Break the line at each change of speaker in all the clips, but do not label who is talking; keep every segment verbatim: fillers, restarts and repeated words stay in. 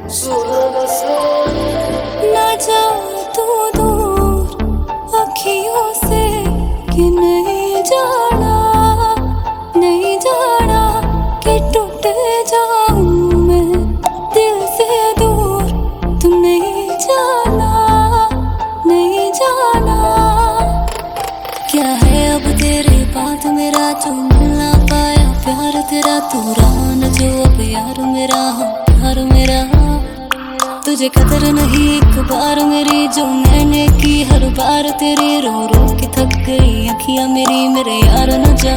ना जाओ तू दूर अखियों से कि नहीं जाना, नहीं जाना कि टूट जाऊं मैं दिल से दूर। तुम नहीं जाना, नहीं जाना। क्या है अब तेरे बाद मेरा जो मिल ना पाया प्यार तेरा, तू रहा न जो अब यार मेरा, प्यार मेरा। तुझे कदर नहीं एक बार मेरी जो मैंने की हर बार तेरी, रो रो के थक गई अखियां मेरी मेरे यार न जा।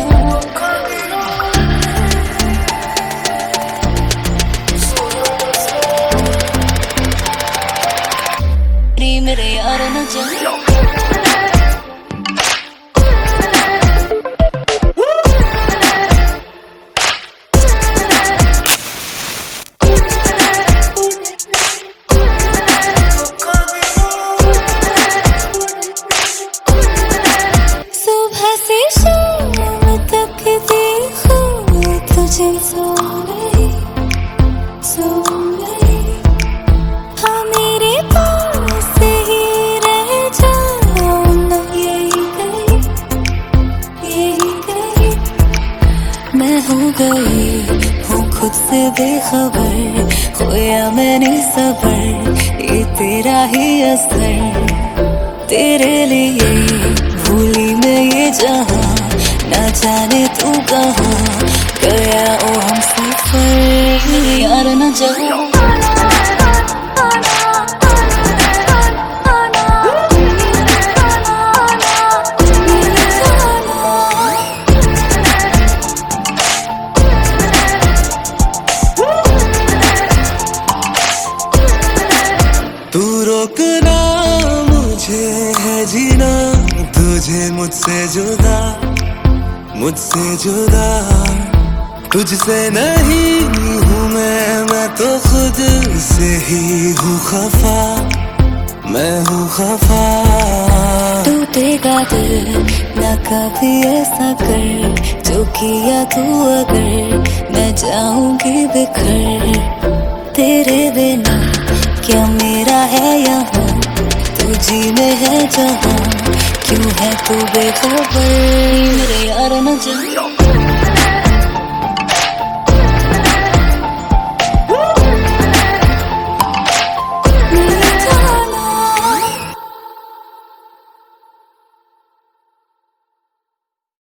मेरे यार न जा। सो गई, सो गई, हाँ मेरे पास ही रह जाओ ना, यही गई, यही गई। मैं हो गई हूँ खुद से बेखबर, खोया मैंने सबर, ये तेरा ही असर। तेरे लिए भूली मैं ये जहां, ना जाने तू कहाँ गया ओ हम सफर, यार न जा।
तू रोकना मुझे है जीना, तुझे मुझसे जुदा, मुझसे जुदा। तुझसे नहीं हूँ मैं, मैं तो खुद से ही हूँ खफा, मैं हूँ खफा।
टूटेगा दिल ना कभी ऐसा कर, जो किया तू अगर मैं जाऊंगी बिखर। तेरे बिना क्या मेरा है यहाँ, तुझी में है जहाँ, क्यों है तू बेखबर, मेरे यार न जा।